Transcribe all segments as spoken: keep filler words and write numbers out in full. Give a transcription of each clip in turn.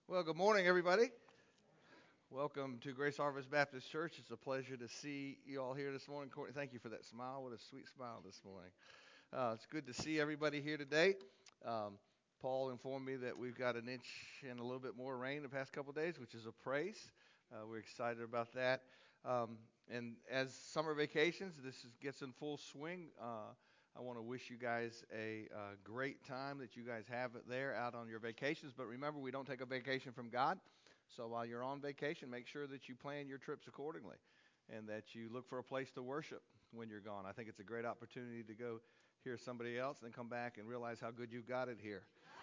Well, good morning, everybody. Welcome to Grace Harvest Baptist Church. It's a pleasure to see you all here this morning. Courtney, thank you for that smile. What a sweet smile this morning. Uh, it's good to see everybody here today. Um, Paul informed me that we've got an inch and a little bit more rain the past couple of days, which is a praise. Uh, we're excited about that. Um, and as summer vacations, this is, gets in full swing. Uh, I want to wish you guys a uh, great time that you guys have it there out on your vacations. But remember, we don't take a vacation from God. So while you're on vacation, make sure that you plan your trips accordingly and that you look for a place to worship when you're gone. I think it's a great opportunity to go hear somebody else and come back and realize how good you've got it here.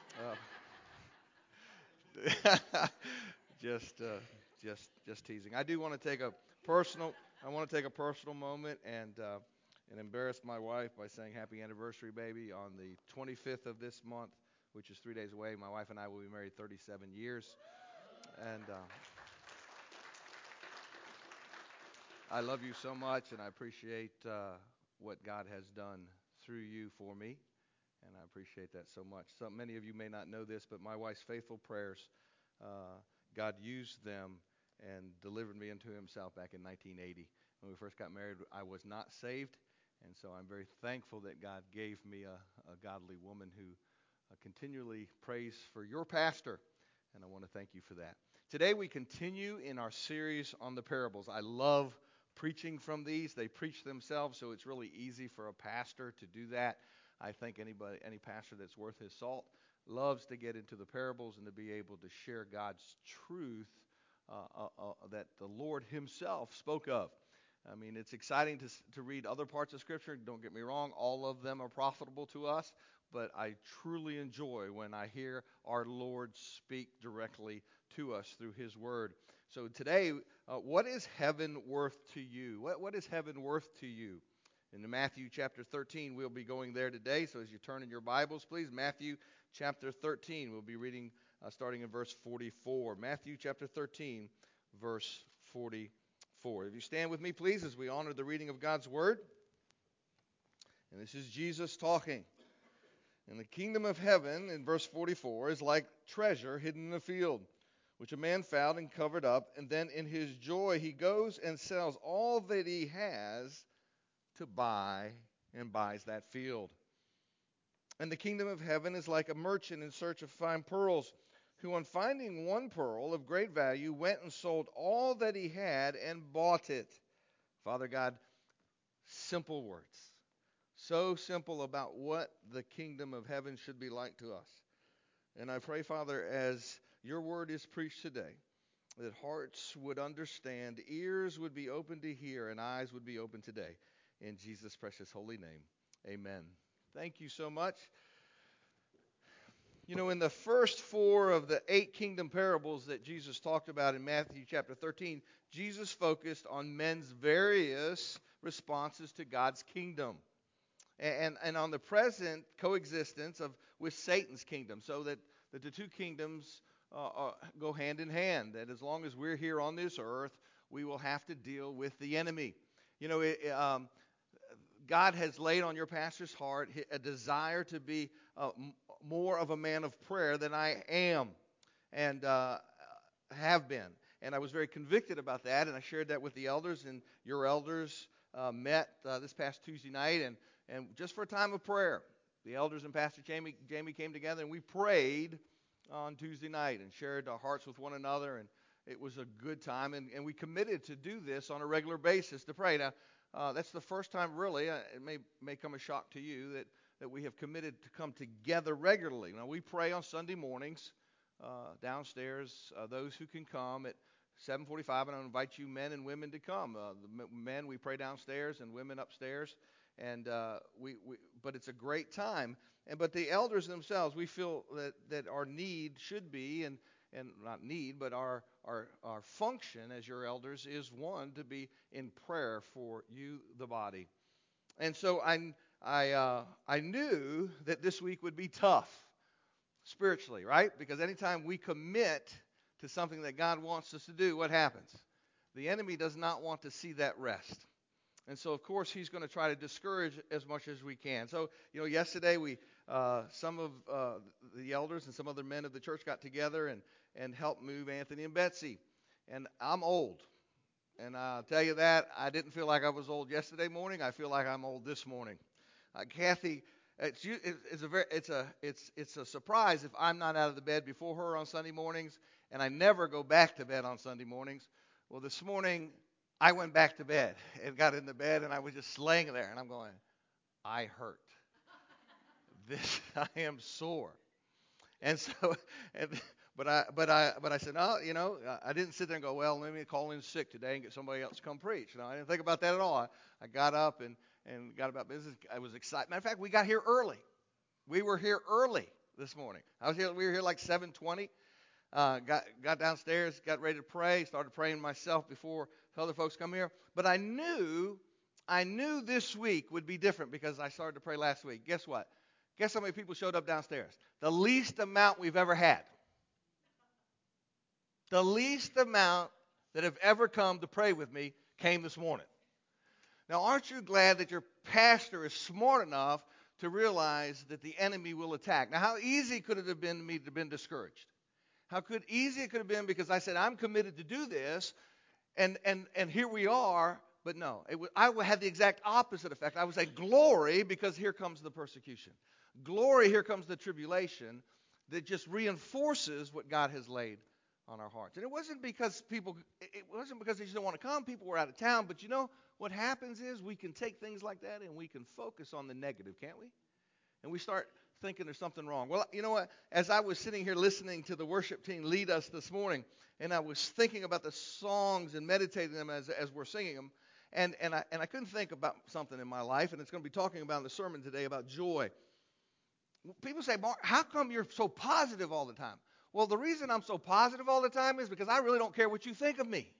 Uh, just, uh, just, just teasing. I do want to take a personal. I want to take a personal moment and uh, and embarrass my wife by saying happy anniversary, baby, on the twenty-fifth of this month, which is three days away. My wife and I will be married thirty-seven years, and uh, I love you so much, and I appreciate uh, what God has done through you for me, and I appreciate that so much. So many of you may not know this, but my wife's faithful prayers, uh, God used them and delivered me into Himself back in nineteen eighty. When we first got married, I was not saved, and so I'm very thankful that God gave me a, a godly woman who uh, continually prays for your pastor, and I want to thank you for that. Today we continue in our series on the parables. I love preaching from these. They preach themselves, so it's really easy for a pastor to do that. I think anybody, any pastor that's worth his salt loves to get into the parables and to be able to share God's truth uh, uh, uh, that the Lord Himself spoke of. I mean, it's exciting to to read other parts of Scripture. Don't get me wrong; all of them are profitable to us. But I truly enjoy when I hear our Lord speak directly to us through His Word. So today, uh, what is heaven worth to you? What, what is heaven worth to you? In Matthew chapter thirteen, we'll be going there today. So as you turn in your Bibles, please, Matthew chapter thirteen. We'll be reading uh, starting in verse forty-four. Matthew chapter thirteen, verse forty-four. If you stand with me, please, as we honor the reading of God's Word. And this is Jesus talking. And the kingdom of heaven, in verse forty-four, is like treasure hidden in a field, which a man found and covered up, and then in his joy he goes and sells all that he has to buy and buys that field. And the kingdom of heaven is like a merchant in search of fine pearls, who on finding one pearl of great value went and sold all that he had and bought it. Father God, simple words. So simple about what the kingdom of heaven should be like to us. And I pray, Father, as your word is preached today, that hearts would understand, ears would be open to hear, and eyes would be open today. In Jesus' precious holy name, amen. Thank you so much. You know, in the first four of the eight kingdom parables that Jesus talked about in Matthew chapter thirteen, Jesus focused on men's various responses to God's kingdom. And, and on the present coexistence of with Satan's kingdom, so that, that the two kingdoms uh, uh, go hand in hand. That as long as we're here on this earth, we will have to deal with the enemy. You know, it, um, God has laid on your pastor's heart a desire to be uh, m- more of a man of prayer than I am and uh, have been. And I was very convicted about that, and I shared that with the elders, and your elders uh, met uh, this past Tuesday night, and And just for a time of prayer, the elders and Pastor Jamie, Jamie came together, and we prayed on Tuesday night and shared our hearts with one another, and it was a good time. And, and we committed to do this on a regular basis to pray. Now, uh, that's the first time, really, uh, it may may come a shock to you, that, that we have committed to come together regularly. Now, we pray on Sunday mornings uh, downstairs, uh, those who can come at seven forty-five, and I invite you men and women to come. Uh, the men, we pray downstairs, and women upstairs. And uh, we, we, but it's a great time. And but the elders themselves, we feel that, that our need should be, and, and not need, but our, our our function as your elders is one to be in prayer for you, the body. And so I I uh, I knew that this week would be tough spiritually, right? Because anytime we commit to something that God wants us to do, what happens? The enemy does not want to see that rest. And so, of course, he's going to try to discourage as much as we can. So, you know, yesterday we, uh, some of uh, the elders and some other men of the church got together and, and helped move Anthony and Betsy. And I'm old. And I'll tell you that, I didn't feel like I was old yesterday morning. I feel like I'm old this morning. Uh, Kathy, it's, it's, a very, it's, a, it's, it's a surprise if I'm not out of the bed before her on Sunday mornings, and I never go back to bed on Sunday mornings. Well, this morning, I went back to bed and got in the bed, and I was just laying there, and I'm going, I hurt. This, I am sore. And so, and, but I, but I, but I said, no, you know, I didn't sit there and go, well, let me call in sick today and get somebody else to come preach. No, I didn't think about that at all. I, I got up and, and got about business. I was excited. Matter of fact, we got here early. We were here early this morning. I was here. We were here like seven twenty. Uh, got got downstairs, got ready to pray, started praying myself before other folks come here. But I knew, I knew this week would be different because I started to pray last week. Guess what? Guess how many people showed up downstairs? The least amount we've ever had. The least amount that have ever come to pray with me came this morning. Now, aren't you glad that your pastor is smart enough to realize that the enemy will attack? Now, how easy could it have been to me to have been discouraged? How could easy it could have been because I said, I'm committed to do this, and and and here we are. But no, it was, I had the exact opposite effect. I was a glory because here comes the persecution. Glory, here comes the tribulation that just reinforces what God has laid on our hearts. And it wasn't because people, it wasn't because they just don't want to come. People were out of town. But you know, what happens is we can take things like that and we can focus on the negative, can't we? And we start thinking there's something wrong. Well, you know what? As I was sitting here listening to the worship team lead us this morning, and I was thinking about the songs and meditating them as, as we're singing them, and, and, I, and I couldn't think about something in my life, and it's going to be talking about in the sermon today about joy. People say, Mark, how come you're so positive all the time? Well, the reason I'm so positive all the time is because I really don't care what you think of me.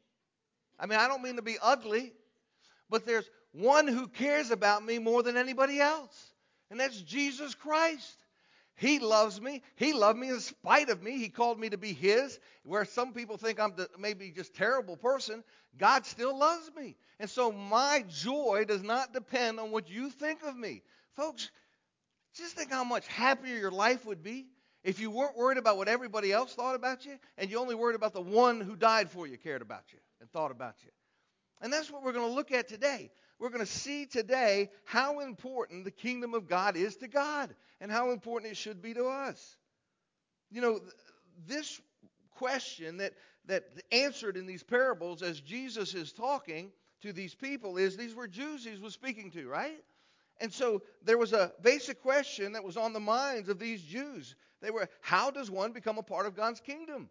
I mean, I don't mean to be ugly, but there's one who cares about me more than anybody else. And that's Jesus Christ. He loves me. He loved me in spite of me. He called me to be his. Where some people think I'm the, maybe just a terrible person, God still loves me. And so my joy does not depend on what you think of me. Folks, just think how much happier your life would be if you weren't worried about what everybody else thought about you and you only worried about the one who died for you, cared about you, and thought about you. And that's what we're going to look at today. We're going to see today how important the kingdom of God is to God and how important it should be to us. You know, this question that, that answered in these parables as Jesus is talking to these people is, these were Jews he was speaking to, right? And so there was a basic question that was on the minds of these Jews. They were, how does one become a part of God's kingdom?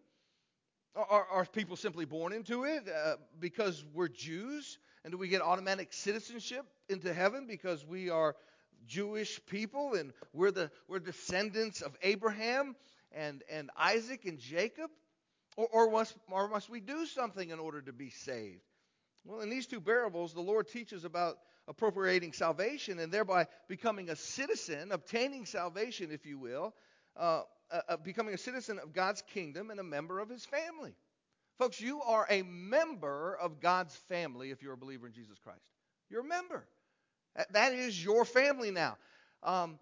Are, are people simply born into it uh, because we're Jews? And do we get automatic citizenship into heaven because we are Jewish people and we're the we're descendants of Abraham and, and Isaac and Jacob? Or, or, must, or must we do something in order to be saved? Well, in these two parables, the Lord teaches about appropriating salvation and thereby becoming a citizen, obtaining salvation, if you will, uh, uh, becoming a citizen of God's kingdom and a member of his family. Folks, you are a member of God's family if you're a believer in Jesus Christ. You're a member. That is your family now. Um,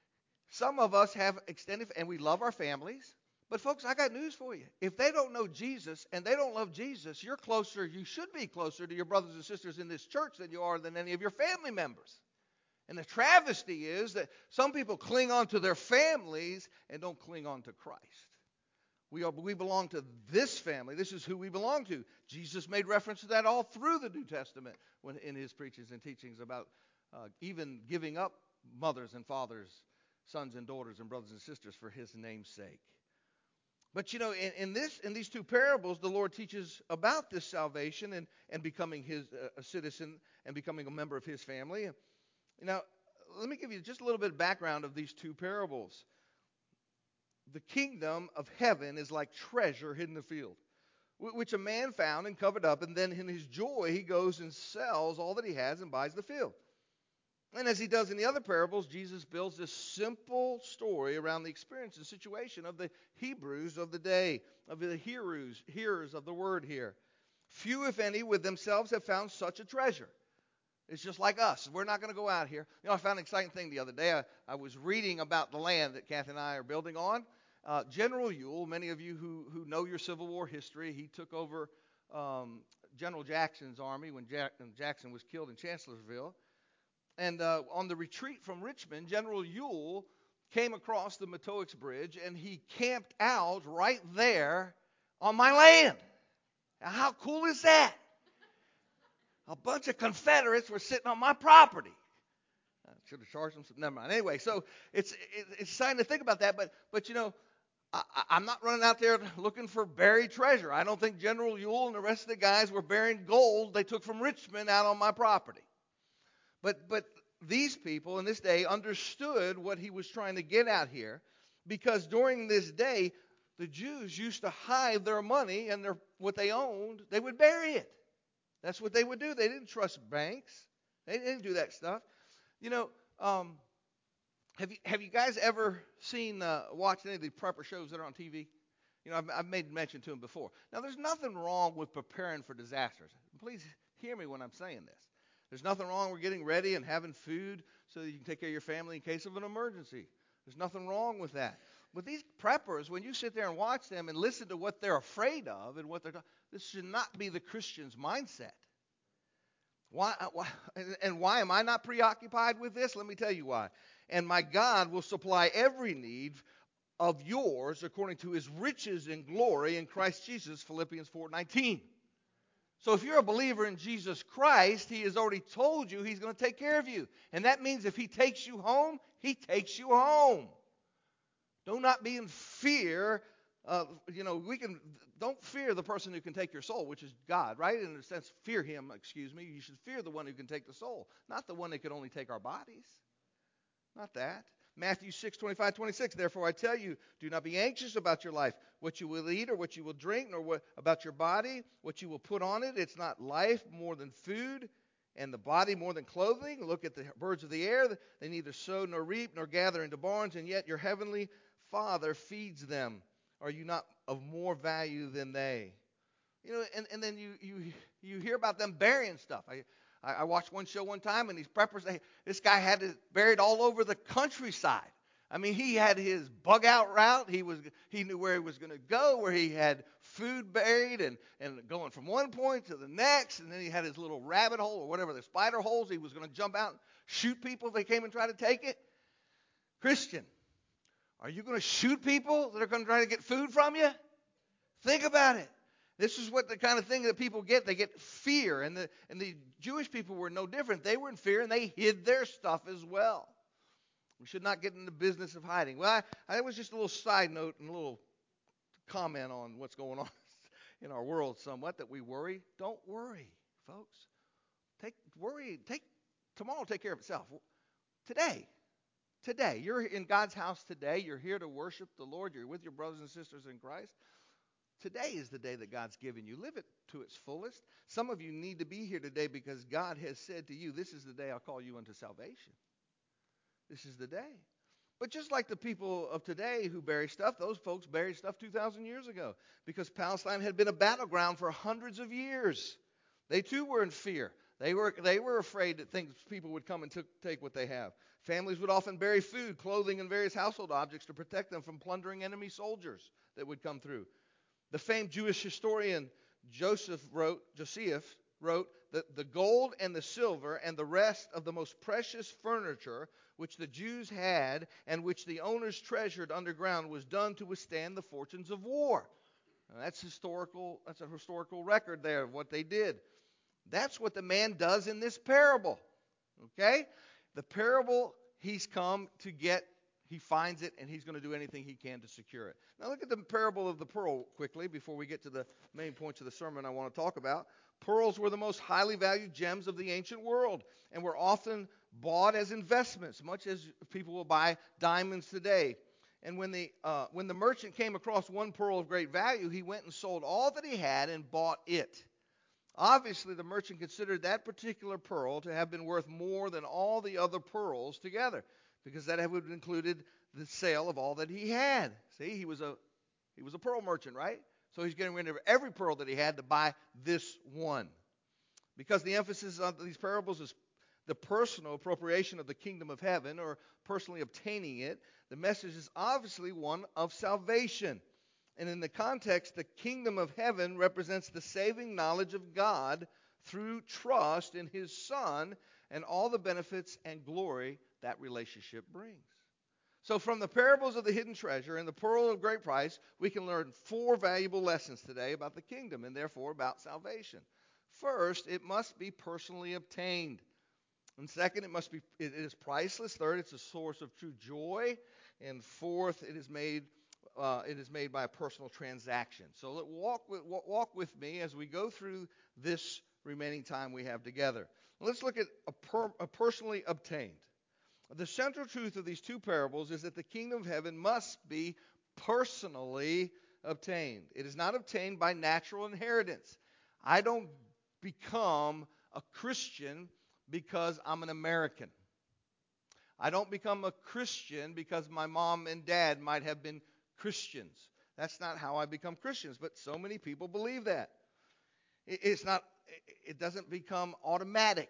some of us have extended, and we love our families. But folks, I got news for you. If they don't know Jesus and they don't love Jesus, you're closer, you should be closer to your brothers and sisters in this church than you are than any of your family members. And the travesty is that some people cling on to their families and don't cling on to Christ. We are, we belong to this family. This is who we belong to. Jesus made reference to that all through the New Testament when in his preachings and teachings about uh, even giving up mothers and fathers, sons and daughters and brothers and sisters for his name's sake. But you know, in, in this, in these two parables, the Lord teaches about this salvation and, and becoming his uh, a citizen and becoming a member of his family. Now, let me give you just a little bit of background of these two parables. The kingdom of heaven is like treasure hidden in the field, which a man found and covered up, and then in his joy he goes and sells all that he has and buys the field. And as he does in the other parables, Jesus builds this simple story around the experience and situation of the Hebrews of the day, of the hearers, hearers of the word here. Few, if any, with themselves have found such a treasure. It's just like us. We're not going to go out here. You know, I found an exciting thing the other day. I, I was reading about the land that Kathy and I are building on. Uh, General Ewell, many of you who, who know your Civil War history, he took over um, General Jackson's army when Jack, Jackson was killed in Chancellorsville. And uh, on the retreat from Richmond, General Ewell came across the Mattox Bridge, and he camped out right there on my land. Now, how cool is that? A bunch of Confederates were sitting on my property. I should have charged them some. Never mind. Anyway, so it's it, it's exciting to think about that. But but you know, I, I'm not running out there looking for buried treasure. I don't think General Ewell and the rest of the guys were burying gold they took from Richmond out on my property. But but these people in this day understood what he was trying to get at here, because during this day, the Jews used to hide their money and their what they owned. They would bury it. That's what they would do. They didn't trust banks. They didn't do that stuff. You know, um, have you have you guys ever seen, uh, watched any of the prepper shows that are on T V? You know, I've, I've made mention to them before. Now, there's nothing wrong with preparing for disasters. Please hear me when I'm saying this. There's nothing wrong with getting ready and having food so that you can take care of your family in case of an emergency. There's nothing wrong with that. But these preppers, when you sit there and watch them and listen to what they're afraid of and what they're talking, this should not be the Christian's mindset. Why, why? And why am I not preoccupied with this? Let me tell you why. And my God will supply every need of yours according to his riches and glory in Christ Jesus, Philippians four nineteen. So if you're a believer in Jesus Christ, he has already told you he's going to take care of you. And that means if he takes you home, he takes you home. Do not be in fear. Uh, you know, we can don't fear the person who can take your soul, which is God, right? In a sense, fear him, excuse me. You should fear the one who can take the soul, not the one that can only take our bodies. Not that. Matthew six, twenty-five, twenty-six. Therefore I tell you, do not be anxious about your life, what you will eat or what you will drink, nor what, about your body, what you will put on it. It's not life more than food, and the body more than clothing. Look at the birds of the air. They neither sow nor reap nor gather into barns, and yet your heavenly Father feeds them. Are you not of more value than they? You know, and, and then you, you you hear about them burying stuff. I, I watched one show one time, and these preppers, they, this guy had it buried all over the countryside. I mean, he had his bug out route. He was he knew where he was going to go, where he had food buried, and, and going from one point to the next. And then he had his little rabbit hole or whatever, the spider holes. He was going to jump out and shoot people if they came and try to take it. Christian, are you going to shoot people that are going to try to get food from you? Think about it. This is what the kind of thing that people get. They get fear. And the, and the Jewish people were no different. They were in fear, and they hid their stuff as well. We should not get in the business of hiding. Well, I, I was just a little side note and a little comment on what's going on in our world somewhat, that we worry. Don't worry, folks. Take worry. Take tomorrow will take care of itself. Today. Today. You're in God's house today. You're here to worship the Lord. You're with your brothers and sisters in Christ. Today is the day that God's given you. Live it to its fullest. Some of you need to be here today because God has said to you, this is the day I'll call you unto salvation. This is the day. But just like the people of today who bury stuff, those folks buried stuff two thousand years ago because Palestine had been a battleground for hundreds of years. They too were in fear. They were they were afraid that things people would come and took, take what they have. Families would often bury food, clothing, and various household objects to protect them from plundering enemy soldiers that would come through. The famed Jewish historian Joseph wrote, Joseph wrote that the gold and the silver and the rest of the most precious furniture which the Jews had and which the owners treasured underground was done to withstand the fortunes of war. Now, that's historical. That's a historical record there of what they did. That's what the man does in this parable. Okay? The parable, he's come to get. He finds it, and he's going to do anything he can to secure it. Now look at the parable of the pearl quickly before we get to the main points of the sermon I want to talk about. Pearls were the most highly valued gems of the ancient world and were often bought as investments, much as people will buy diamonds today. And when the uh, when the merchant came across one pearl of great value, he went and sold all that he had and bought it. Obviously, the merchant considered that particular pearl to have been worth more than all the other pearls together, because that would have included the sale of all that he had. See, he was a he was a pearl merchant, right? So he's getting rid of every pearl that he had to buy this one. Because the emphasis on these parables is the personal appropriation of the kingdom of heaven or personally obtaining it. The message is obviously one of salvation. And in the context, the kingdom of heaven represents the saving knowledge of God through trust in His Son and all the benefits and glory that relationship brings. So from the parables of the hidden treasure and the pearl of great price, we can learn four valuable lessons today about the kingdom and therefore about salvation. First, it must be personally obtained. And second, it must be it is priceless. Third, it's a source of true joy. And fourth, it is made uh, it is made by a personal transaction. So let walk with walk with me as we go through this remaining time we have together. Let's look at a, per, a personally obtained. The central truth of these two parables is that the kingdom of heaven must be personally obtained. It is not obtained by natural inheritance. I don't become a Christian because I'm an American. I don't become a Christian because my mom and dad might have been Christians. That's not how I become Christians, but so many people believe that. It's not, it doesn't become automatic.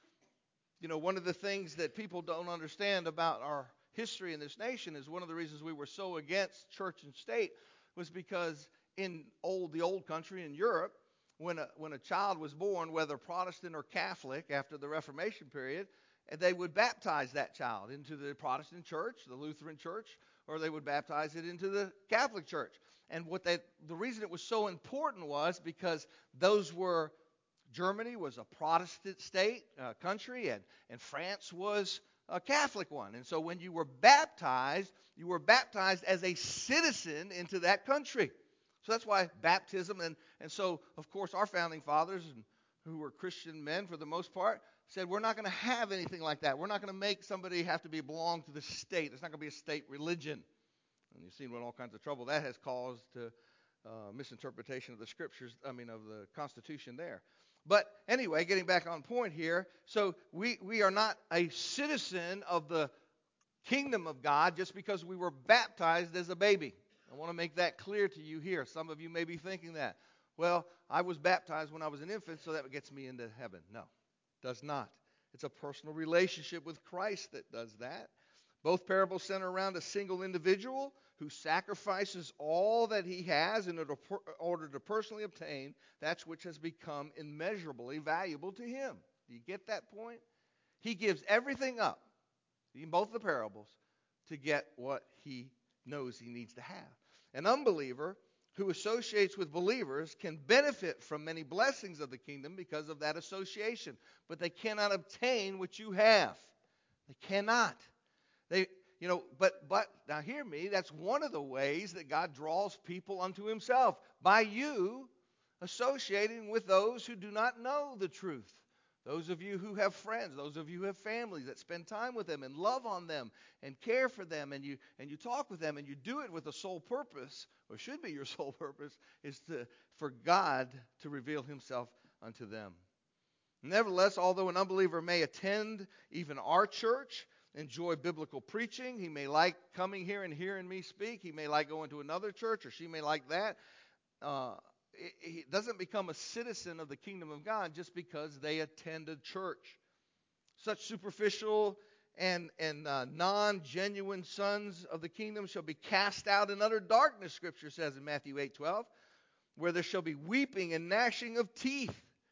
You know, one of the things that people don't understand about our history in this nation is one of the reasons we were so against church and state was because in old the old country in Europe, when a when a child was born, whether Protestant or Catholic, after the Reformation period, they would baptize that child into the Protestant church, the Lutheran church, or they would baptize it into the Catholic church. And what they the reason it was so important was because those were Germany was a Protestant state, uh, country, and, and France was a Catholic one. And so when you were baptized, you were baptized as a citizen into that country. So that's why baptism, and, and so, of course, our founding fathers, and, who were Christian men for the most part, said we're not going to have anything like that. We're not going to make somebody have to be belong to the state. It's not going to be a state religion. And you've seen what all kinds of trouble that has caused to uh, misinterpretation of the scriptures, I mean, of the Constitution there. But anyway, getting back on point here, so we, we are not a citizen of the kingdom of God just because we were baptized as a baby. I want to make that clear to you here. Some of you may be thinking that. Well, I was baptized when I was an infant, so that gets me into heaven. No, it does not. It's a personal relationship with Christ that does that. Both parables center around a single individual who sacrifices all that he has in order to personally obtain that which has become immeasurably valuable to him. Do you get that point? He gives everything up, in both the parables, to get what he knows he needs to have. An unbeliever who associates with believers can benefit from many blessings of the kingdom because of that association, but they cannot obtain what you have. They cannot. They, you know, but but now hear me. That's one of the ways that God draws people unto Himself, by you associating with those who do not know the truth. Those of you who have friends, those of you who have families that spend time with them and love on them and care for them, and you and you talk with them, and you do it with a sole purpose, or should be your sole purpose, is to for God to reveal Himself unto them. Nevertheless, although an unbeliever may attend even our church, enjoy biblical preaching, he may like coming here and hearing me speak, he may like going to another church, or she may like that, uh, he doesn't become a citizen of the kingdom of God just because they attend a church. Such superficial and, and uh, non-genuine sons of the kingdom shall be cast out in utter darkness, Scripture says in Matthew eight twelve, where there shall be weeping and gnashing of teeth.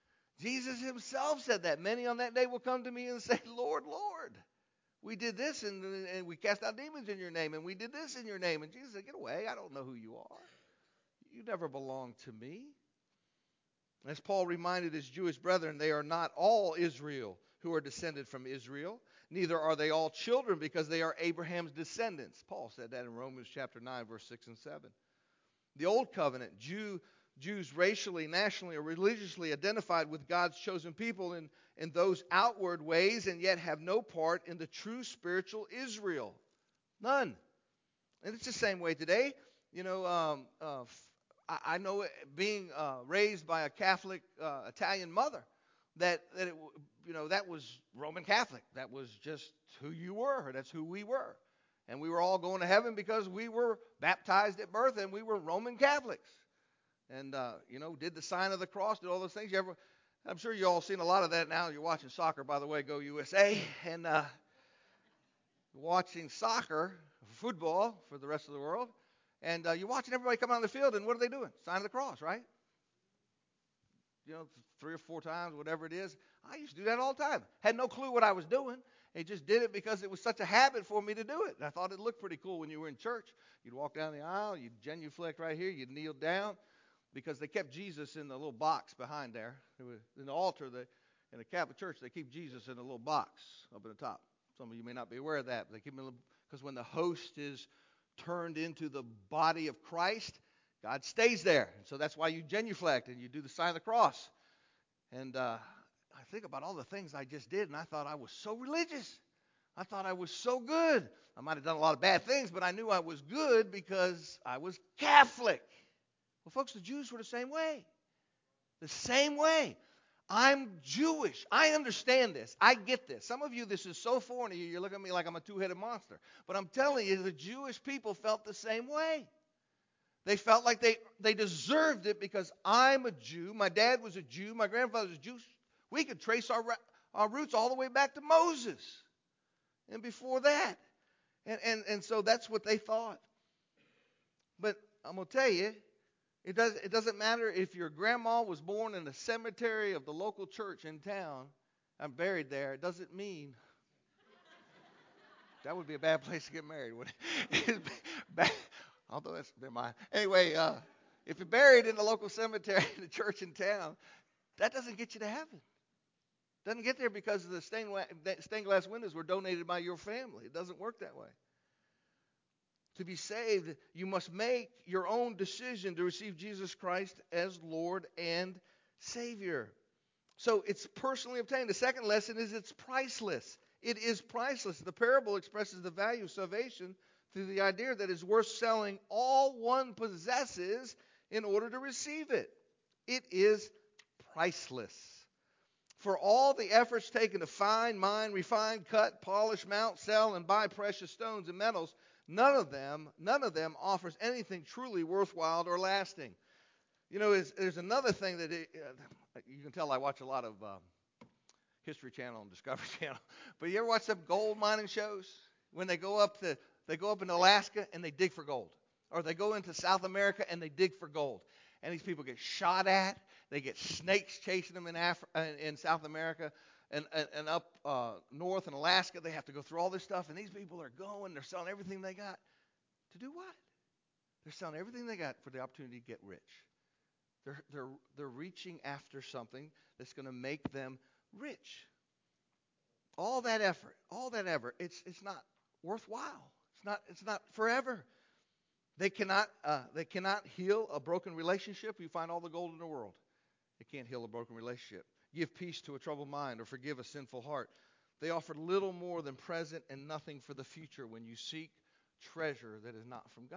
Jesus Himself said that. Many on that day will come to me and say, Lord, Lord, we did this and, and we cast out demons in your name, and we did this in your name. And Jesus said, get away, I don't know who you are. You never belonged to me. As Paul reminded his Jewish brethren, they are not all Israel who are descended from Israel. Neither are they all children because they are Abraham's descendants. Paul said that in Romans chapter nine, verse six and seven. The Old Covenant, Jew, Jews racially, nationally, or religiously identified with God's chosen people in, in those outward ways, and yet have no part in the true spiritual Israel. None. And it's the same way today. You know, um, uh, I know, being uh, raised by a Catholic uh, Italian mother, that that it, you know that was Roman Catholic. That was just who you were. That's who we were, and we were all going to heaven because we were baptized at birth and we were Roman Catholics, and uh, you know did the sign of the cross, did all those things. You ever I'm sure you all seen a lot of that now. You're watching soccer, by the way, go U S A, and uh, watching soccer, football for the rest of the world, and uh, you're watching everybody come out on the field, and what are they doing? Sign of the cross, right? You know, three or four times, whatever it is. I used to do that all the time. Had no clue what I was doing. I just did it because it was such a habit for me to do it. And I thought it looked pretty cool when you were in church. You'd walk down the aisle, you'd genuflect right here, you'd kneel down, because they kept Jesus in the little box behind there. It was in the altar, they, in the Catholic Church, they keep Jesus in a little box up at the top. Some of you may not be aware of that, but they keep him in because when the host is turned into the body of Christ, God stays there. And so that's why you genuflect and you do the sign of the cross. And uh, I think about all the things I just did, and I thought I was so religious. I thought I was so good. I might have done a lot of bad things, but I knew I was good because I was Catholic. Well, folks, the Jews were the same way. The same way. I'm Jewish. I understand this. I get this. Some of you, this is so foreign to you, you're looking at me like I'm a two-headed monster. But I'm telling you, the Jewish people felt the same way. They felt like they, they deserved it because I'm a Jew. My dad was a Jew. My grandfather was a Jew. We could trace our, our roots all the way back to Moses and before that. And, and, and so that's what they thought. But I'm going to tell you, it, does, it doesn't matter if your grandma was born in the cemetery of the local church in town. I'm buried there. It doesn't mean that would be a bad place to get married, wouldn't it? Although that's never mind. Anyway, uh, if you're buried in the local cemetery, the church in town, that doesn't get you to heaven. Doesn't get there because the stained, stained glass windows were donated by your family. It doesn't work that way. To be saved, you must make your own decision to receive Jesus Christ as Lord and Savior. So it's personally obtained. The second lesson is it's priceless. It is priceless. The parable expresses the value of salvation through the idea that it's worth selling all one possesses in order to receive it. It is priceless. For all the efforts taken to find, mine, refine, cut, polish, mount, sell, and buy precious stones and metals, none of them, none of them offers anything truly worthwhile or lasting. You know, there's, there's another thing that it, uh, you can tell I watch a lot of um, History Channel and Discovery Channel. But you ever watch some gold mining shows when they go up to They go up in Alaska and they dig for gold. Or they go into South America and they dig for gold. And these people get shot at. They get snakes chasing them in Af- in South America. And, and, and up uh, north in Alaska, they have to go through all this stuff. And these people are going. They're selling everything they got. To do what? They're selling everything they got for the opportunity to get rich. They're, they're, they're reaching after something that's going to make them rich. All that effort, all that effort, it's, it's not worthwhile. It's not, it's not forever. They cannot, uh, they cannot heal a broken relationship. You find all the gold in the world. They can't heal a broken relationship. Give peace to a troubled mind or forgive a sinful heart. They offer little more than present and nothing for the future when you seek treasure that is not from God.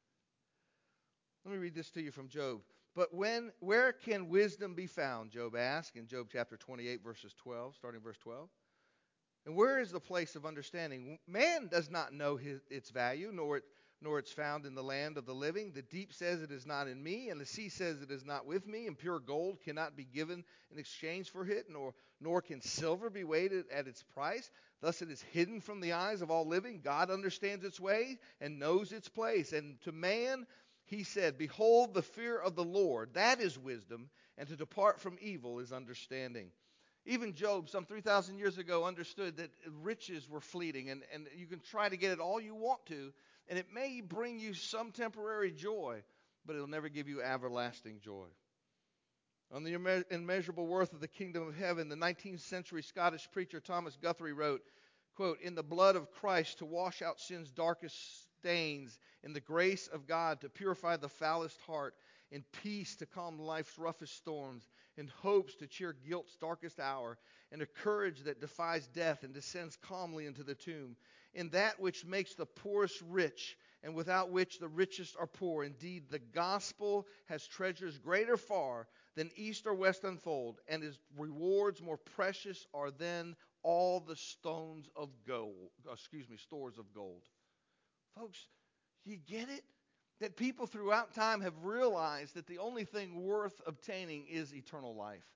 Let me read this to you from Job. But when, where can wisdom be found, Job asked in Job chapter twenty-eight, verses twelve, starting verse twelve. And where is the place of understanding? Man does not know his, its value, nor it, nor it's found in the land of the living. The deep says it is not in me, and the sea says it is not with me. And pure gold cannot be given in exchange for it, nor, nor can silver be weighed at its price. Thus it is hidden from the eyes of all living. God understands its way and knows its place. And to man he said, behold the fear of the Lord, that is wisdom, and to depart from evil is understanding. Even Job, some three thousand years ago, understood that riches were fleeting, and, and you can try to get it all you want to, and it may bring you some temporary joy, but it'll never give you everlasting joy. On the imme- immeasurable worth of the kingdom of heaven, the nineteenth century Scottish preacher Thomas Guthrie wrote, quote, in the blood of Christ to wash out sin's darkest stains, in the grace of God to purify the foulest heart, in peace to calm life's roughest storms, in hopes to cheer guilt's darkest hour, in a courage that defies death and descends calmly into the tomb, in that which makes the poorest rich, and without which the richest are poor. Indeed, the gospel has treasures greater far than east or west unfold, and its rewards more precious are than all the stones of gold, excuse me, stores of gold. Folks, you get it? That people throughout time have realized that the only thing worth obtaining is eternal life.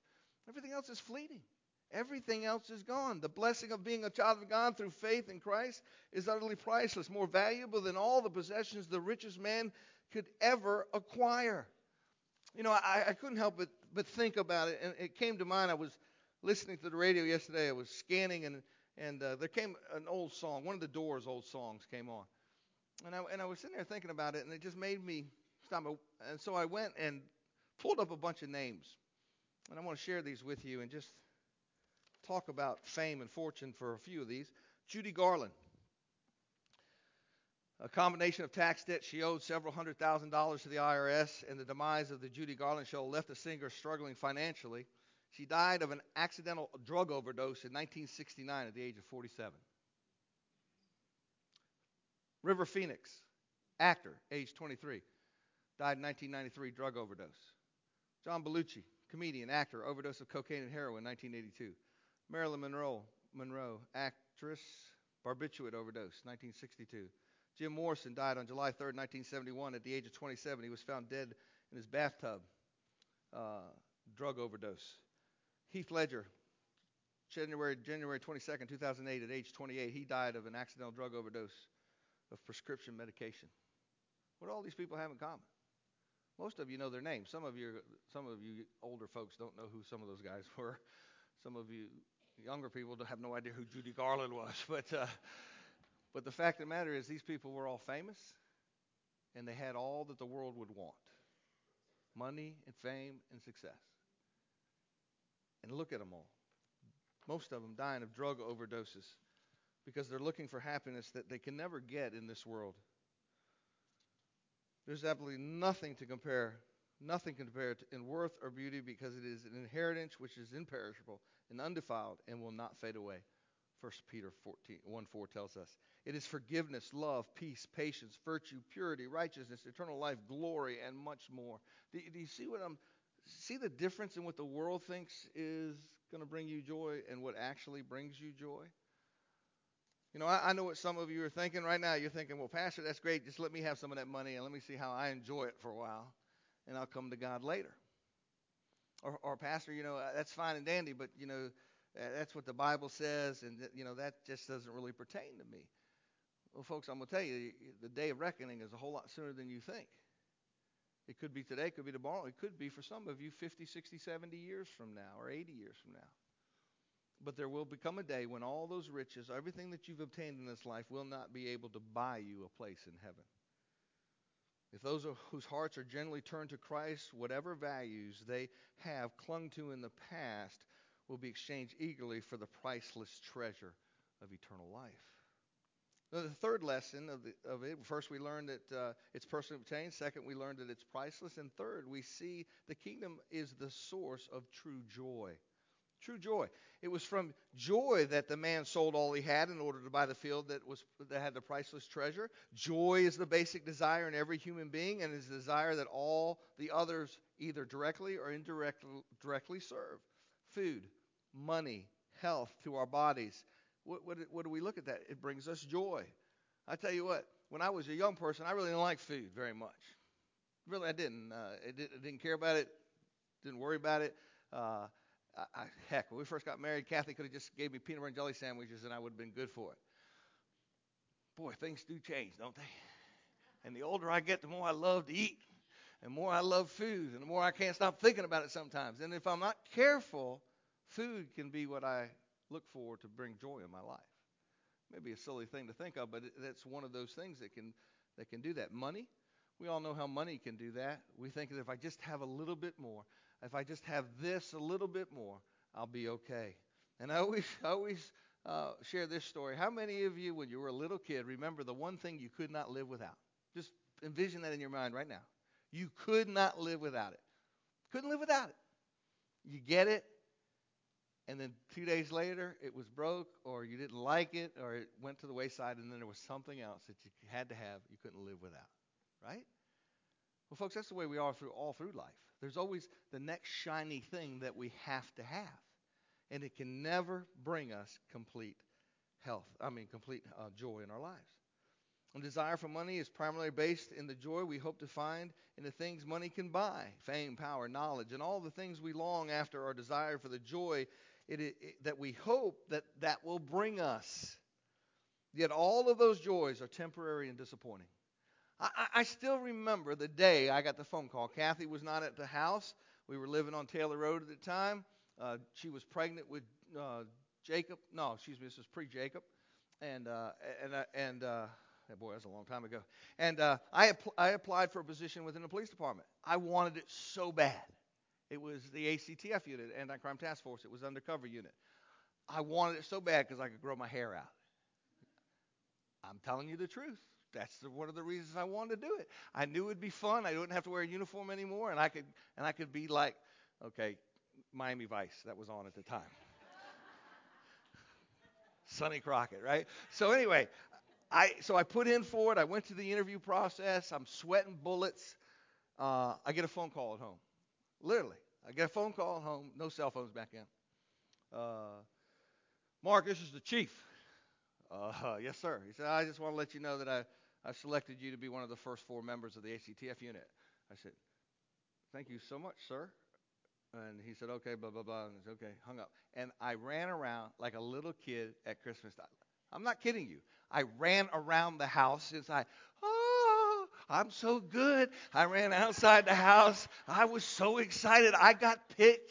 Everything else is fleeting. Everything else is gone. The blessing of being a child of God through faith in Christ is utterly priceless, more valuable than all the possessions the richest man could ever acquire. You know, I, I couldn't help but, but think about it, and it came to mind. I was listening to the radio yesterday. I was scanning, and and uh, there came an old song. One of the Doors' old songs came on, and I and I was sitting there thinking about it, and it just made me stop. And so I went and pulled up a bunch of names, and I want to share these with you and just talk about fame and fortune for a few of these. Judy Garland. A combination of tax debt she owed several hundred thousand dollars to the I R S, and the demise of the Judy Garland Show left the singer struggling financially. She died of an accidental drug overdose in nineteen sixty-nine at the age of forty-seven. River Phoenix, actor, age twenty-three, died in nineteen ninety-three, drug overdose. John Belushi, comedian, actor, overdose of cocaine and heroin, nineteen eighty-two. Marilyn Monroe, Monroe, actress, barbiturate overdose, nineteen sixty-two. Jim Morrison died on July third, nineteen seventy-one, at the age of twenty-seven. He was found dead in his bathtub, uh, drug overdose. Heath Ledger, January January twenty-second, two thousand eight, at age twenty-eight, he died of an accidental drug overdose of prescription medication. What do all these people have in common? Most of you know their names. Some of you, some of you older folks don't know who some of those guys were. Some of you younger people have no idea who Judy Garland was. But uh, but the fact of the matter is, these people were all famous, and they had all that the world would want: money and fame and success. And look at them all. Most of them dying of drug overdoses because they're looking for happiness that they can never get in this world. There's absolutely nothing to compare, nothing can compare to in worth or beauty, because it is an inheritance which is imperishable and undefiled and will not fade away. First Peter one four tells us. It is forgiveness, love, peace, patience, virtue, purity, righteousness, eternal life, glory, and much more. Do, do you see what I'm see the difference in what the world thinks is going to bring you joy and what actually brings you joy? You know, I, I know what some of you are thinking right now. You're thinking, well, Pastor, that's great. Just let me have some of that money and let me see how I enjoy it for a while, and I'll come to God later. Or, or Pastor, you know, that's fine and dandy, but, you know, that's what the Bible says, and, you know, that just doesn't really pertain to me. Well, folks, I'm going to tell you, the day of reckoning is a whole lot sooner than you think. It could be today, it could be tomorrow. It could be for some of you fifty, sixty, seventy years from now, or eighty years from now. But there will become a day when all those riches, everything that you've obtained in this life, will not be able to buy you a place in heaven. If those are, whose hearts are generally turned to Christ, whatever values they have clung to in the past will be exchanged eagerly for the priceless treasure of eternal life. Now, the third lesson of, the, of it, first we learned that uh, it's personally obtained. Second, we learned that it's priceless. And third, we see the kingdom is the source of true joy. True joy. It was from joy that the man sold all he had in order to buy the field that was that had the priceless treasure. Joy is the basic desire in every human being, and is the desire that all the others either directly or indirectly directly serve. Food, money, health to our bodies. What, what, what do we look at that? It brings us joy. I tell you what, when I was a young person, I really didn't like food very much. Really, I didn't. Uh, I, did, I didn't care about it. Didn't worry about it. Uh, I, I, heck, when we first got married, Kathy could have just gave me peanut butter and jelly sandwiches, and I would have been good for it. Boy, things do change, don't they? And the older I get, the more I love to eat, and the more I love food, and the more I can't stop thinking about it sometimes. And if I'm not careful, food can be what I look for to bring joy in my life. Maybe a silly thing to think of, but it, that's one of those things that can that can do that. Money, we all know how money can do that. We think that if I just have a little bit more, if I just have this a little bit more, I'll be okay. And I always, I always uh, share this story. How many of you, when you were a little kid, remember the one thing you could not live without? Just envision that in your mind right now. You could not live without it. Couldn't live without it. You get it, and then two days later, it was broke, or you didn't like it, or it went to the wayside, and then there was something else that you had to have you couldn't live without, right? Well, folks, that's the way we are through all through life. There's always the next shiny thing that we have to have, and it can never bring us complete health. I mean, complete uh, joy in our lives. A desire for money is primarily based in the joy we hope to find in the things money can buy, fame, power, knowledge, and all the things we long after or desire for the joy it, it, it, that we hope that that will bring us. Yet all of those joys are temporary and disappointing. I, I, I still remember the day I got the phone call. Kathy was not at the house. We were living on Taylor Road at the time. Uh, she was pregnant with uh, Jacob. No, excuse me, this was pre-Jacob. And, uh, and, uh, and, uh, oh boy, that's a long time ago. And uh, I, apl- I applied for a position within the police department. I wanted it so bad. It was the A C T F unit, Anti-Crime Task Force. It was undercover unit. I wanted it so bad because I could grow my hair out. I'm telling you the truth. That's the, one of the reasons I wanted to do it. I knew it'd be fun. I wouldn't have to wear a uniform anymore, and I could and I could be like, okay, Miami Vice. That was on at the time. Sonny Crockett, right? So anyway, I so I put in for it. I went to the interview process. I'm sweating bullets. Uh, I get a phone call at home. Literally, I get a phone call at home. No cell phones back then. Uh, Mark, this is the chief. Uh, yes, sir. He said, I just want to let you know that I, I selected you to be one of the first four members of the A C T F unit. I said, thank you so much, sir. And he said, okay, blah, blah, blah. And I said, okay, hung up. And I ran around like a little kid at Christmas time. I'm not kidding you. I ran around the house inside. Oh, I'm so good. I ran outside the house. I was so excited. I got picked.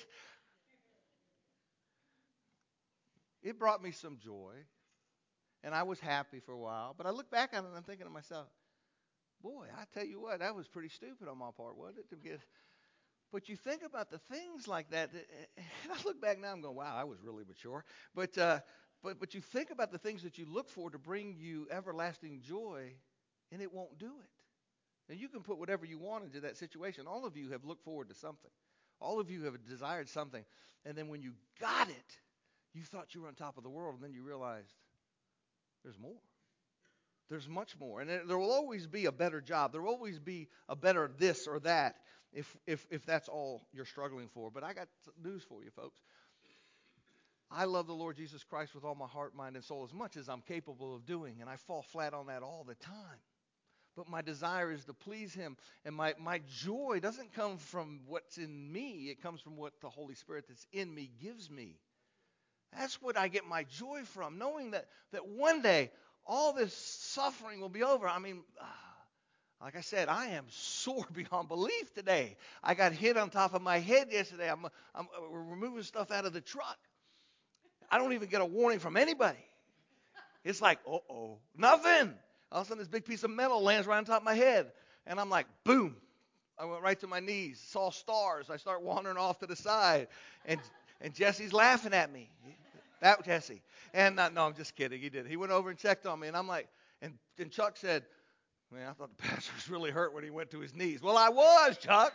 It brought me some joy. And I was happy for a while. But I look back on it and I'm thinking to myself, boy, I tell you what, that was pretty stupid on my part, wasn't it? To get. But you think about the things like that. And I look back now and I'm going, wow, I was really mature. But, uh, but, but you think about the things that you look for to bring you everlasting joy, and it won't do it. And you can put whatever you want into that situation. All of you have looked forward to something. All of you have desired something. And then when you got it, you thought you were on top of the world, and then you realized, there's more. There's much more. And there will always be a better job. There will always be a better this or that if, if, if that's all you're struggling for. But I got news for you, folks. I love the Lord Jesus Christ with all my heart, mind, and soul as much as I'm capable of doing. And I fall flat on that all the time. But my desire is to please him. And my, my joy doesn't come from what's in me. It comes from what the Holy Spirit that's in me gives me. That's what I get my joy from, knowing that, that one day all this suffering will be over. I mean, uh, like I said, I am sore beyond belief today. I got hit on top of my head yesterday. I'm, I'm we're removing stuff out of the truck. I don't even get a warning from anybody. It's like, uh-oh, nothing. All of a sudden, this big piece of metal lands right on top of my head. And I'm like, boom. I went right to my knees, saw stars. I start wandering off to the side. And And Jesse's laughing at me. That Jesse. And uh, no, I'm just kidding. He did. He went over and checked on me. And I'm like, and, and Chuck said, man, I thought the pastor was really hurt when he went to his knees. Well, I was, Chuck.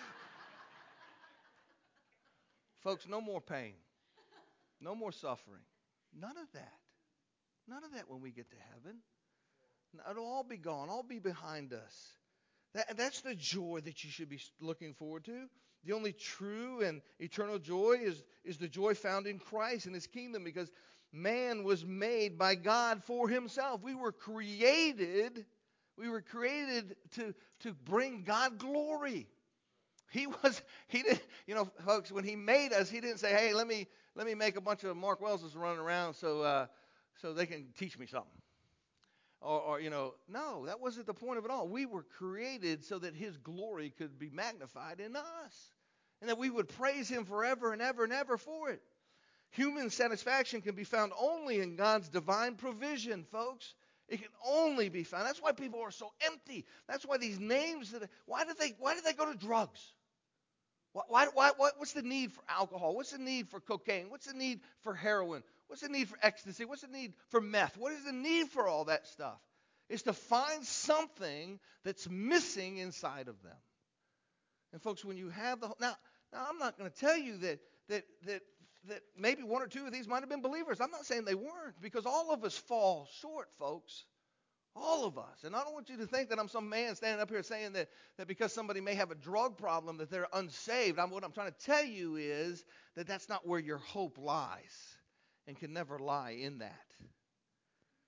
Folks, no more pain. No more suffering. None of that. None of that when we get to heaven. It'll all be gone. All be behind us. That, that's the joy that you should be looking forward to. The only true and eternal joy is, is the joy found in Christ and his kingdom, because man was made by God for himself. We were created, we were created to, to bring God glory. He was, he did, you know, folks, when he made us, he didn't say, hey, let me let me make a bunch of Mark Wellses running around so uh, so they can teach me something. Or, or, you know, no, that wasn't the point of it all. We were created so that his glory could be magnified in us. And that we would praise him forever and ever and ever for it. Human satisfaction can be found only in God's divine provision, folks. It can only be found. That's why people are so empty. That's why these names, that why do they why do they go to drugs? Why, why, why, what's the need for alcohol? What's the need for cocaine? What's the need for heroin? What's the need for ecstasy? What's the need for meth? What is the need for all that stuff? It's to find something that's missing inside of them. And folks, when you have the now, now I'm not going to tell you that that that that maybe one or two of these might have been believers. I'm not saying they weren't, because all of us fall short, folks. All of us. And I don't want you to think that I'm some man standing up here saying that, that because somebody may have a drug problem that they're unsaved. I'm, what I'm trying to tell you is that that's not where your hope lies, and can never lie in that.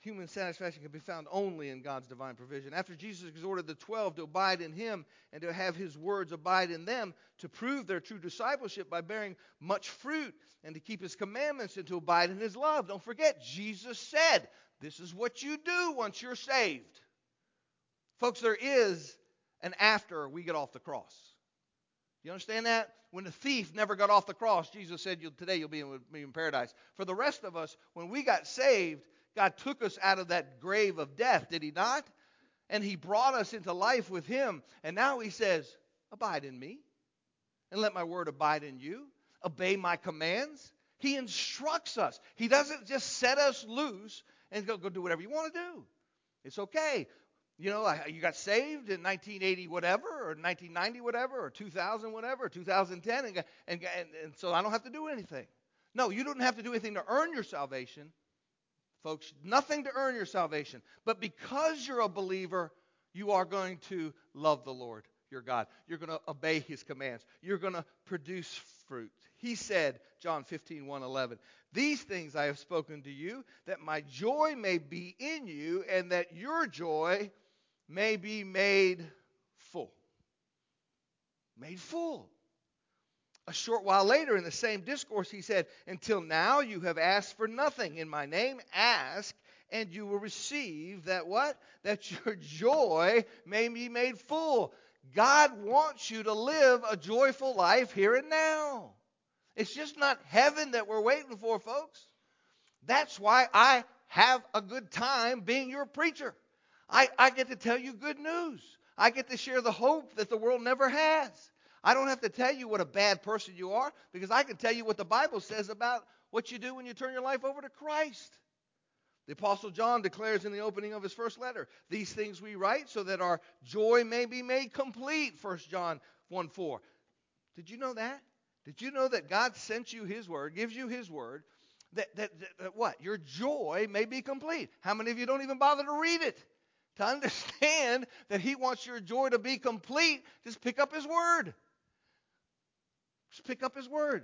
Human satisfaction can be found only in God's divine provision. After Jesus exhorted the twelve to abide in him and to have his words abide in them, to prove their true discipleship by bearing much fruit, and to keep his commandments and to abide in his love. Don't forget, Jesus said, this is what you do once you're saved. Folks, there is an after we get off the cross. You understand that? When the thief never got off the cross, Jesus said, today you'll be in, be in paradise. For the rest of us, when we got saved, God took us out of that grave of death, did he not? And he brought us into life with him. And now he says, abide in me, and let my word abide in you. Obey my commands. He instructs us. He doesn't just set us loose and go, go do whatever you want to do. It's okay. You know, you got saved in nineteen eighty whatever, or nineteen ninety whatever, or two thousand whatever, or two thousand ten, and, and, and, and so I don't have to do anything. No, you don't have to do anything to earn your salvation. Folks, nothing to earn your salvation. But because you're a believer, you are going to love the Lord, your God. You're going to obey his commands. You're going to produce fruit. He said, John fifteen, one, eleven, these things I have spoken to you, that my joy may be in you, and that your joy may be made full. Made full. A short while later in the same discourse, he said, until now you have asked for nothing in my name. Ask, and you will receive that what? That your joy may be made full. God wants you to live a joyful life here and now. It's just not heaven that we're waiting for, folks. That's why I have a good time being your preacher. I, I get to tell you good news. I get to share the hope that the world never has. I don't have to tell you what a bad person you are, because I can tell you what the Bible says about what you do when you turn your life over to Christ. The Apostle John declares in the opening of his first letter, these things we write so that our joy may be made complete, First John one four. Did you know that? Did you know that God sent you his word, gives you his word, that, that, that, that what? Your joy may be complete. How many of you don't even bother to read it? To understand that he wants your joy to be complete, just pick up his word. Just pick up his word.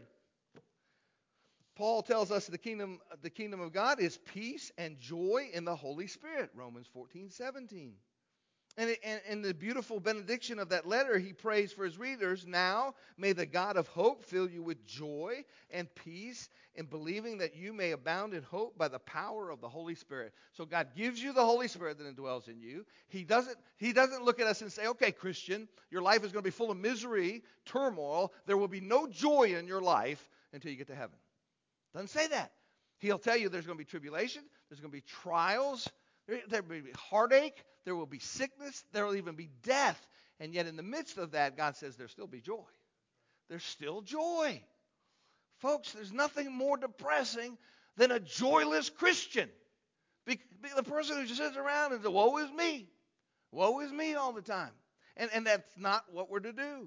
Paul tells us the kingdom, the kingdom of God is peace and joy in the Holy Spirit, Romans fourteen, seventeen. And in the beautiful benediction of that letter, he prays for his readers, now may the God of hope fill you with joy and peace in believing that you may abound in hope by the power of the Holy Spirit. So God gives you the Holy Spirit that indwells in you. He doesn't, he doesn't look at us and say, okay, Christian, your life is going to be full of misery, turmoil. There will be no joy in your life until you get to heaven. Doesn't say that. He'll tell you there's going to be tribulation, there's going to be trials, there will be heartache, there will be sickness, there will even be death. And yet in the midst of that, God says there'll still be joy. There's still joy. Folks, there's nothing more depressing than a joyless Christian. Be, be the person who just sits around and says, woe is me. Woe is me all the time. And, and that's not what we're to do.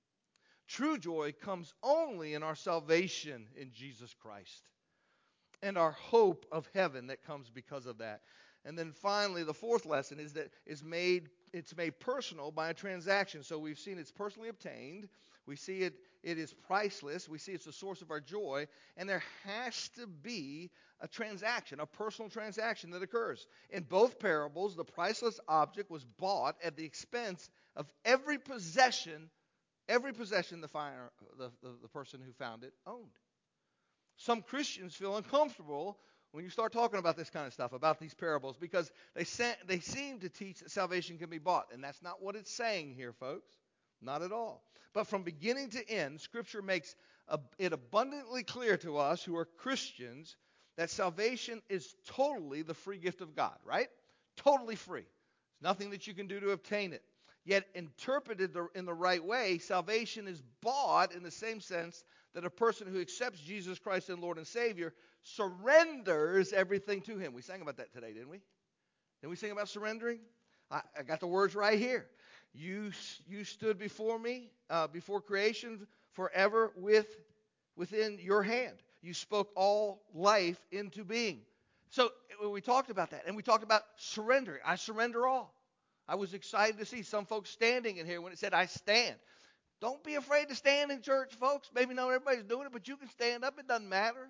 True joy comes only in our salvation in Jesus Christ and our hope of heaven that comes because of that. And then finally, the fourth lesson is that is made it's made personal by a transaction. So we've seen it's personally obtained. We see it it is priceless. We see it's the source of our joy. And there has to be a transaction, a personal transaction that occurs. In both parables, the priceless object was bought at the expense of every possession, every possession the, fire, the, the, the person who found it owned. Some Christians feel uncomfortable when you start talking about this kind of stuff, about these parables, because they se- they seem to teach that salvation can be bought. And that's not what it's saying here, folks. Not at all. But from beginning to end, Scripture makes a, it abundantly clear to us who are Christians that salvation is totally the free gift of God, right? Totally free. There's nothing that you can do to obtain it. Yet interpreted the, in the right way, salvation is bought in the same sense that a person who accepts Jesus Christ as Lord and Savior surrenders everything to him. We sang about that today, didn't we? Didn't we sing about surrendering? I, I got the words right here. You you stood before me, uh, before creation, forever with within your hand. You spoke all life into being. So we talked about that, and we talked about surrendering. I surrender all. I was excited to see some folks standing in here when it said, I stand. Don't be afraid to stand in church, folks. Maybe not everybody's doing it, but you can stand up. It doesn't matter.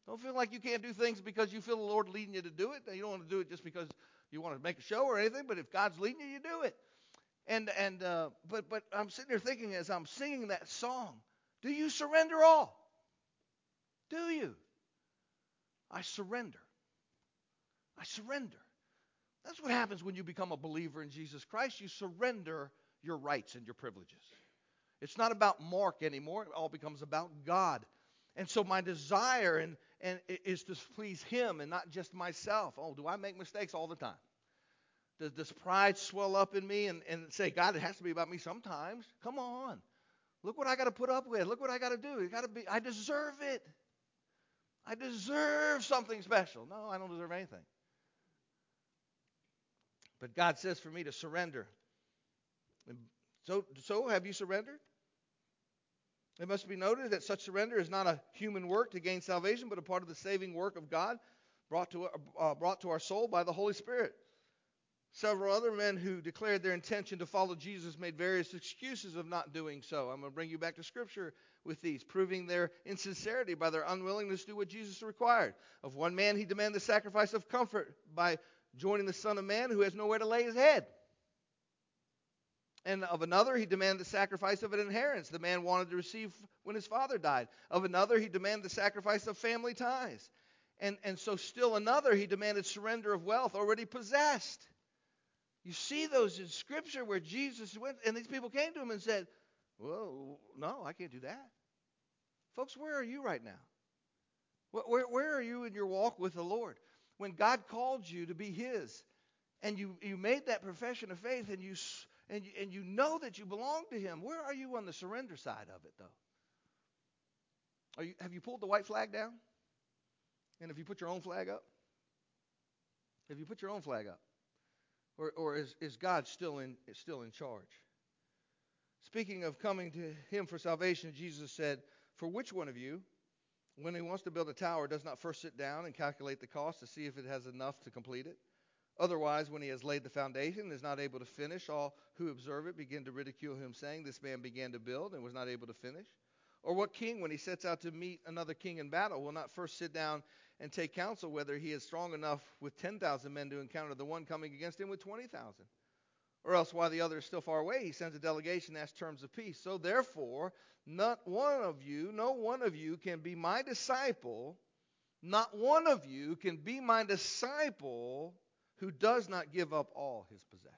Don't feel like you can't do things because you feel the Lord leading you to do it. You don't want to do it just because you want to make a show or anything, but if God's leading you, you do it. And and uh, but but I'm sitting there thinking as I'm singing that song, do you surrender all? Do you? I surrender. I surrender. That's what happens when you become a believer in Jesus Christ. You surrender your rights and your privileges. It's not about Mark anymore. It all becomes about God. And so my desire and, and is to please Him and not just myself. Oh, do I make mistakes all the time? Does, does pride swell up in me and, and say, God, it has to be about me sometimes? Come on. Look what I got to put up with. Look what I got to do. It got to be. I deserve it. I deserve something special. No, I don't deserve anything. But God says for me to surrender. And so, so have you surrendered? It must be noted that such surrender is not a human work to gain salvation, but a part of the saving work of God brought to, uh, brought to our soul by the Holy Spirit. Several other men who declared their intention to follow Jesus made various excuses of not doing so. I'm going to bring you back to Scripture with these, proving their insincerity by their unwillingness to do what Jesus required. Of one man, he demanded the sacrifice of comfort by joining the Son of Man who has nowhere to lay his head. And of another, he demanded the sacrifice of an inheritance the man wanted to receive when his father died. Of another, he demanded the sacrifice of family ties. And, and so still another, he demanded surrender of wealth already possessed. You see those in Scripture where Jesus went, and these people came to him and said, well, no, I can't do that. Folks, where are you right now? Where, where are you in your walk with the Lord? When God called you to be His, and you, you made that profession of faith, and you, and, you, and you know that you belong to Him, where are you on the surrender side of it, though? Are you, have you pulled the white flag down? And have you put your own flag up? Have you put your own flag up? Or, or is, is God still in, is still in charge? Speaking of coming to Him for salvation, Jesus said, for which one of you, when he wants to build a tower, does not first sit down and calculate the cost to see if it has enough to complete it? Otherwise, when he has laid the foundation and is not able to finish, all who observe it begin to ridicule him, saying, this man began to build and was not able to finish. Or what king, when he sets out to meet another king in battle, will not first sit down and take counsel whether he is strong enough with ten thousand men to encounter the one coming against him with twenty thousand? Or else, while the other is still far away, he sends a delegation and asks terms of peace. So therefore, not one of you, no one of you can be my disciple, not one of you can be my disciple who does not give up all his possessions.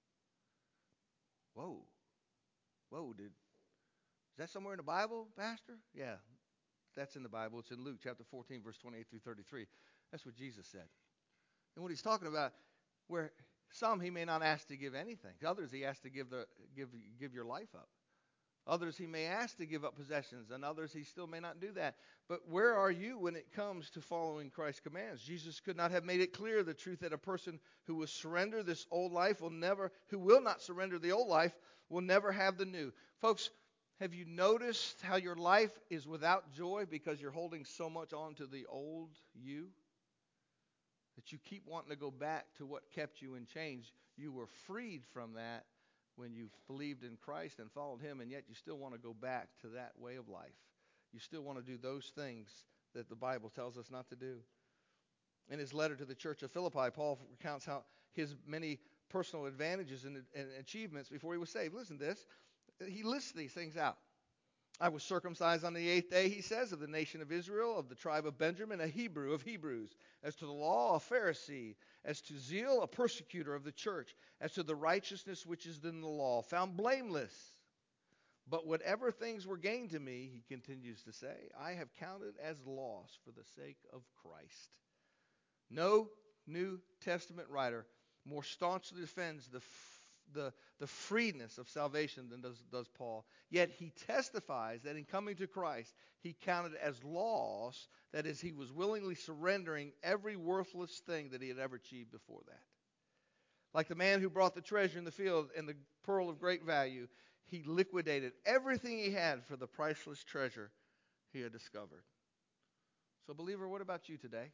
Whoa. Whoa, dude. Is that somewhere in the Bible, Pastor? Yeah, that's in the Bible. It's in Luke chapter fourteen, verse twenty-eight through thirty-three. That's what Jesus said. And what he's talking about, where some he may not ask to give anything. Others he asks to give the give give your life up. Others he may ask to give up possessions, and others he still may not do that. But where are you when it comes to following Christ's commands? Jesus could not have made it clear the truth that a person who will surrender this old life will never, who will not surrender the old life, will never have the new. Folks, have you noticed how your life is without joy because you're holding so much on to the old you? That you keep wanting to go back to what kept you in chains. You were freed from that when you believed in Christ and followed Him, and yet you still want to go back to that way of life. You still want to do those things that the Bible tells us not to do. In his letter to the church of Philippi, Paul recounts how his many personal advantages and, and achievements before he was saved. Listen to this. He lists these things out. I was circumcised on the eighth day, he says, of the nation of Israel, of the tribe of Benjamin, a Hebrew of Hebrews. As to the law, a Pharisee. As to zeal, a persecutor of the church. As to the righteousness which is in the law, found blameless. But whatever things were gained to me, he continues to say, I have counted as loss for the sake of Christ. No New Testament writer more staunchly defends the The, the freeness of salvation than does, does Paul. Yet he testifies that in coming to Christ, he counted as loss, that is, he was willingly surrendering every worthless thing that he had ever achieved before that. Like the man who brought the treasure in the field and the pearl of great value, he liquidated everything he had for the priceless treasure he had discovered. So, believer, what about you today?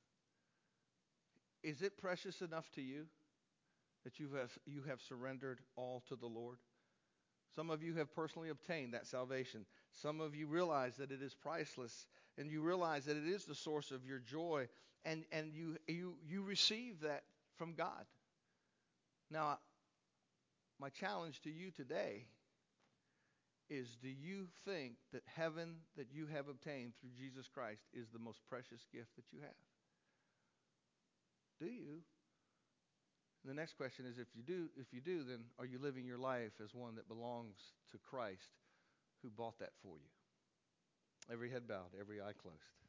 Is it precious enough to you that you have, you have surrendered all to the Lord? Some of you have personally obtained that salvation. Some of you realize that it is priceless, and you realize that it is the source of your joy, and, and you, you, you receive that from God. Now, my challenge to you today is, do you think that heaven that you have obtained through Jesus Christ is the most precious gift that you have? Do you? And the next question is, if you do, if you do, then are you living your life as one that belongs to Christ, who bought that for you? Every head bowed, every eye closed.